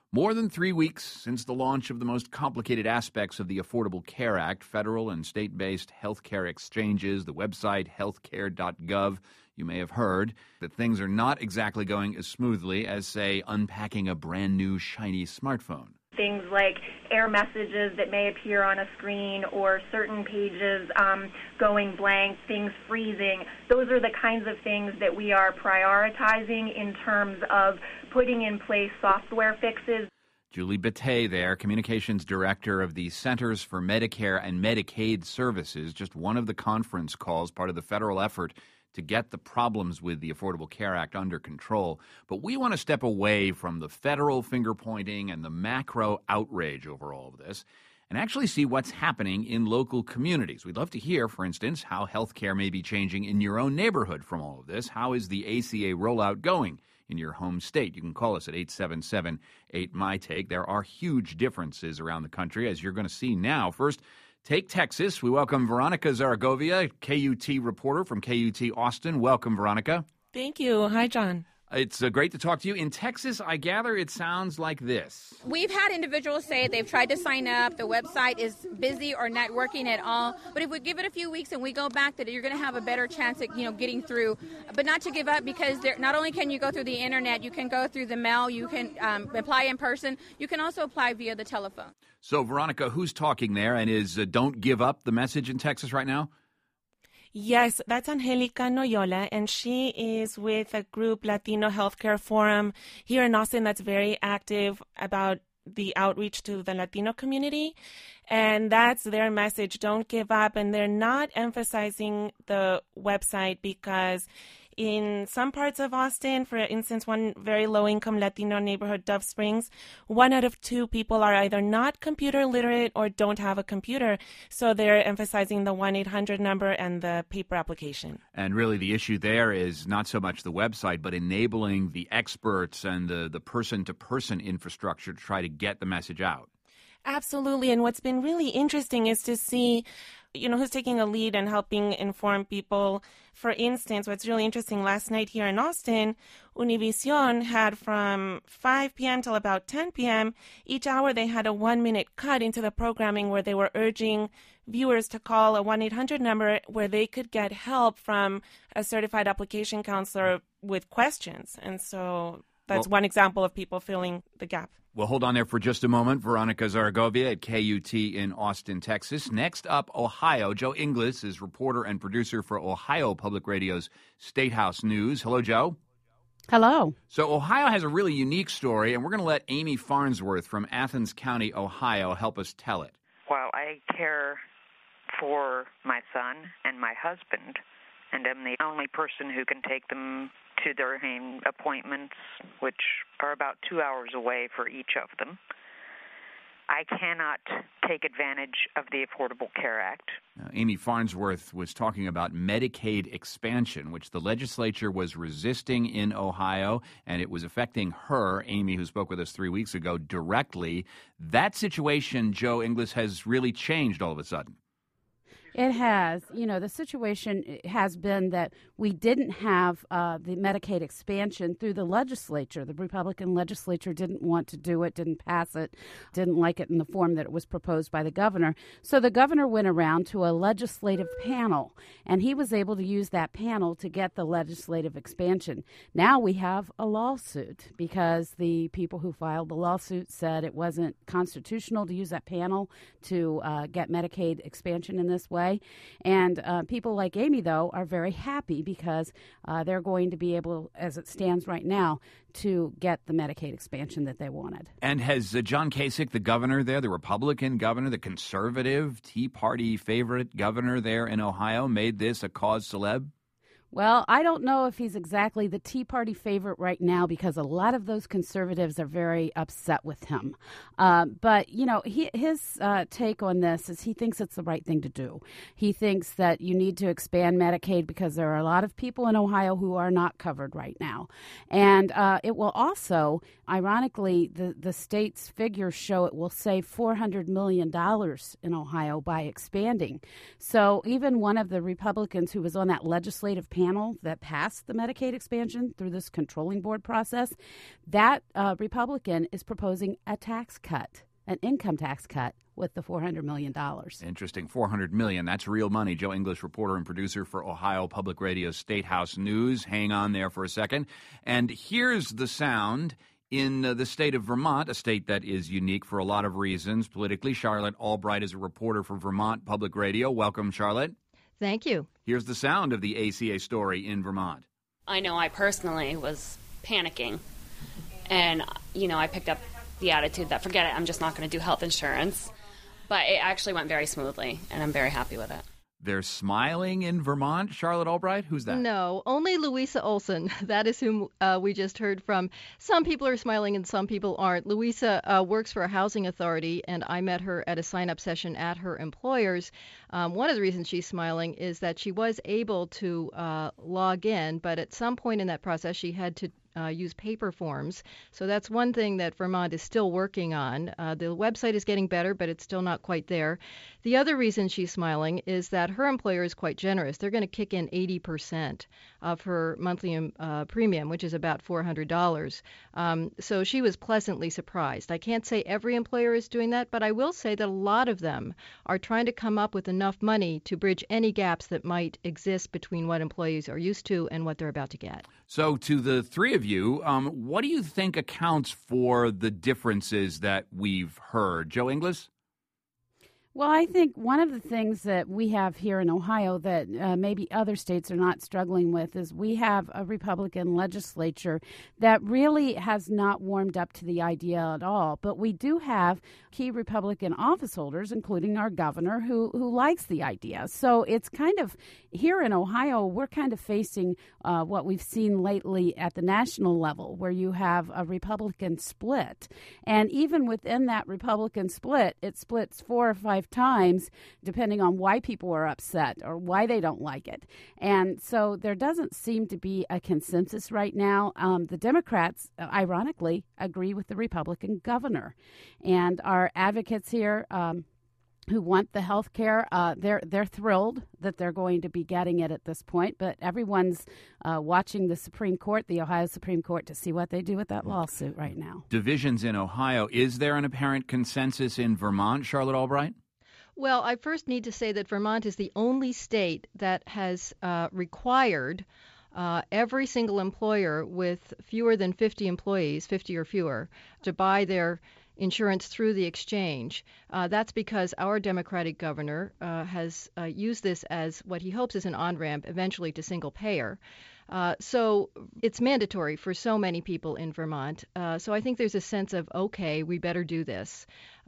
More than 3 weeks since the launch of the most complicated aspects of the Affordable Care Act, federal and state-based healthcare exchanges, the website healthcare.gov, you may have heard that things are not exactly going as smoothly as, say, unpacking a brand new shiny smartphone. Things like error messages that may appear on a screen or certain pages going blank, things freezing. Those are the kinds of things that we are prioritizing in terms of putting in place software fixes. Julie Batey there, Communications Director of the Centers for Medicare and Medicaid Services, just one of the conference calls, part of the federal effort to get the problems with the Affordable Care Act under control. But we want to step away from the federal finger-pointing and the macro outrage over all of this and actually see what's happening in local communities. We'd love to hear, for instance, how healthcare may be changing in your own neighborhood from all of this. How is the ACA rollout going in your home state? You can call us at 877-8MyTake. There are huge differences around the country, as you're going to see now. First, take Texas. We welcome Veronica Zaragovia, KUT reporter from KUT Austin. Welcome, Veronica. Thank you. Hi, John. It's great to talk to you. In Texas, I gather it sounds like this. We've had individuals say they've tried to sign up, the website is busy or not working at all. But if we give it a few weeks and we go back, that you're going to have a better chance at getting through. But not to give up, because not only can you go through the internet, you can go through the mail, you can apply in person, you can also apply via the telephone. So, Veronica, who's talking there, and is Don't Give Up the message in Texas right now? Yes, that's Angelica Noyola, and she is with a group, Latino Healthcare Forum, here in Austin that's very active about the outreach to the Latino community. And that's their message, don't give up. And they're not emphasizing the website because in some parts of Austin, for instance, one very low-income Latino neighborhood, Dove Springs, 1 out of 2 people are either not computer literate or don't have a computer. So they're emphasizing the 1-800 number and the paper application. And really the issue there is not so much the website, but enabling the experts and the person-to-person infrastructure to try to get the message out. Absolutely. And what's been really interesting is to see who's taking a lead and helping inform people. For instance, what's really interesting, last night here in Austin, Univision had from 5 p.m. till about 10 p.m., each hour they had a 1-minute cut into the programming where they were urging viewers to call a 1-800 number where they could get help from a certified application counselor with questions. And so that's one example of people filling the gap. Well, hold on there for just a moment. Veronica Zaragovia at KUT in Austin, Texas. Next up, Ohio. Joe Inglis is reporter and producer for Ohio Public Radio's State House News. Hello, Joe. Hello. So Ohio has a really unique story, and we're going to let Amy Farnsworth from Athens County, Ohio, help us tell it. Well, I care for my son and my husband, and I'm the only person who can take them to their appointments, which are about 2 hours away for each of them. I cannot take advantage of the Affordable Care Act. Amy Farnsworth was talking about Medicaid expansion, which the legislature was resisting in Ohio, and it was affecting her, Amy, who spoke with us 3 weeks ago, directly. That situation, Joe Inglis, has really changed all of a sudden. It has. The situation has been that we didn't have the Medicaid expansion through the legislature. The Republican legislature didn't want to do it, didn't pass it, didn't like it in the form that it was proposed by the governor. So the governor went around to a legislative panel, and he was able to use that panel to get the legislative expansion. Now we have a lawsuit because the people who filed the lawsuit said it wasn't constitutional to use that panel to get Medicaid expansion in this way. And people like Amy, though, are very happy because they're going to be able, as it stands right now, to get the Medicaid expansion that they wanted. And has John Kasich, the governor there, the Republican governor, the conservative Tea Party favorite governor there in Ohio, made this a cause célèbre? Well, I don't know if he's exactly the Tea Party favorite right now because a lot of those conservatives are very upset with him. But his take on this is he thinks it's the right thing to do. He thinks that you need to expand Medicaid because there are a lot of people in Ohio who are not covered right now. And it will also ironically, the state's figures show it will save $400 million in Ohio by expanding. So even one of the Republicans who was on that legislative panel that passed the Medicaid expansion through this controlling board process, that Republican is proposing a tax cut, an income tax cut with the $400 million. Interesting. $400 million. That's real money. Joe English, reporter and producer for Ohio Public Radio State House News. Hang on there for a second. And here's the sound in the state of Vermont, a state that is unique for a lot of reasons politically. Charlotte Albright is a reporter for Vermont Public Radio. Welcome, Charlotte. Thank you. Here's the sound of the ACA story in Vermont. I know I personally was panicking. And, I picked up the attitude that, forget it, I'm just not going to do health insurance. But it actually went very smoothly, and I'm very happy with it. They're smiling in Vermont, Charlotte Albright? Who's that? No, only Louisa Olson. That is whom we just heard from. Some people are smiling and some people aren't. Louisa works for a housing authority, and I met her at a sign-up session at her employer's. One of the reasons she's smiling is that she was able to log in, but at some point in that process she had to use paper forms. So that's one thing that Vermont is still working on. The website is getting better, but it's still not quite there. The other reason she's smiling is that her employer is quite generous. They're going to kick in 80% of her monthly premium, which is about $400. So she was pleasantly surprised. I can't say every employer is doing that, but I will say that a lot of them are trying to come up with enough money to bridge any gaps that might exist between what employees are used to and what they're about to get. So to the three of you, what do you think accounts for the differences that we've heard? Joe Inglis? Well, I think one of the things that we have here in Ohio that maybe other states are not struggling with is we have a Republican legislature that really has not warmed up to the idea at all. But we do have key Republican office holders, including our governor, who likes the idea. So it's kind of, here in Ohio, we're kind of facing what we've seen lately at the national level, where you have a Republican split. And even within that Republican split, it splits 4 or 5 times, depending on why people are upset or why they don't like it. And so there doesn't seem to be a consensus right now. The Democrats, ironically, agree with the Republican governor. And our advocates here who want the health care, they're thrilled that they're going to be getting it at this point. But everyone's watching the Supreme Court, the Ohio Supreme Court, to see what they do with that lawsuit right now. Divisions in Ohio. Is there an apparent consensus in Vermont, Charlotte Albright? Well, I first need to say that Vermont is the only state that has required every single employer with fewer than 50 employees, 50 or fewer, to buy their insurance through the exchange. That's because our Democratic governor has used this as what he hopes is an on-ramp eventually to single payer. So it's mandatory for so many people in Vermont. So I think there's a sense of, okay, we better do this.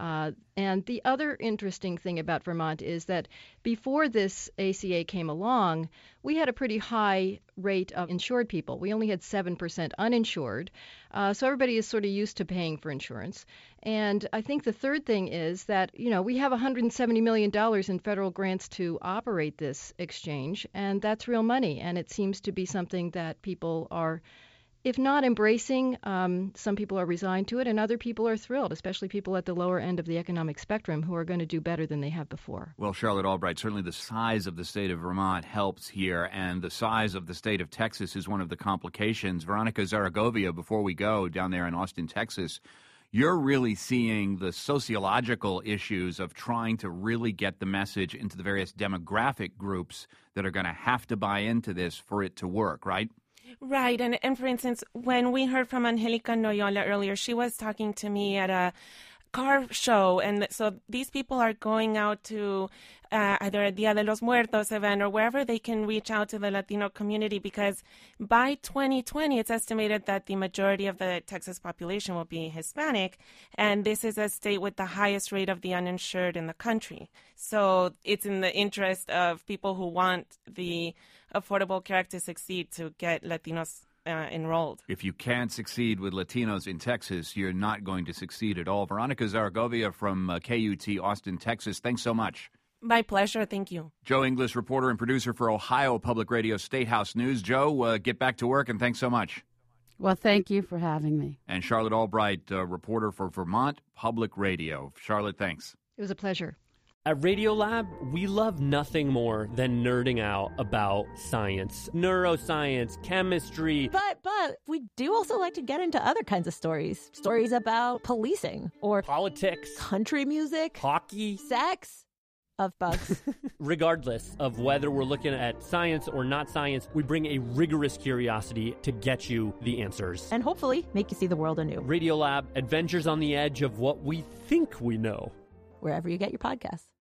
And the other interesting thing about Vermont is that before this ACA came along, we had a pretty high rate of insured people. We only had 7% uninsured. So everybody is sort of used to paying for insurance. And I think the third thing is that, we have $170 million in federal grants to operate this exchange, and that's real money. And it seems to be something that people are, if not embracing, some people are resigned to it, and other people are thrilled, especially people at the lower end of the economic spectrum who are going to do better than they have before. Well, Charlotte Albright, certainly the size of the state of Vermont helps here, and the size of the state of Texas is one of the complications. Veronica Zaragovia, before we go down there in Austin, Texas, you're really seeing the sociological issues of trying to really get the message into the various demographic groups that are going to have to buy into this for it to work, right? Right. And for instance, when we heard from Angelica Noyola earlier, she was talking to me at a car show. And so these people are going out to either a Dia de los Muertos event or wherever they can reach out to the Latino community, because by 2020, it's estimated that the majority of the Texas population will be Hispanic. And this is a state with the highest rate of the uninsured in the country. So it's in the interest of people who want the Affordable Care Act to succeed to get Latinos enrolled. If you can't succeed with Latinos in Texas, you're not going to succeed at all. Veronica Zaragovia from KUT Austin, Texas, thanks so much. My pleasure. Thank you. Joe Inglis, reporter and producer for Ohio Public Radio State House News. Joe, get back to work, and thanks so much. Well, thank you for having me. And Charlotte Albright, reporter for Vermont Public Radio. Charlotte, thanks. It was a pleasure. At Radiolab, we love nothing more than nerding out about science, neuroscience, chemistry. But we do also like to get into other kinds of stories. Stories about policing or politics, country music, hockey, sex, of bugs. Regardless of whether we're looking at science or not science, we bring a rigorous curiosity to get you the answers. And hopefully make you see the world anew. Radiolab, adventures on the edge of what we think we know. Wherever you get your podcasts.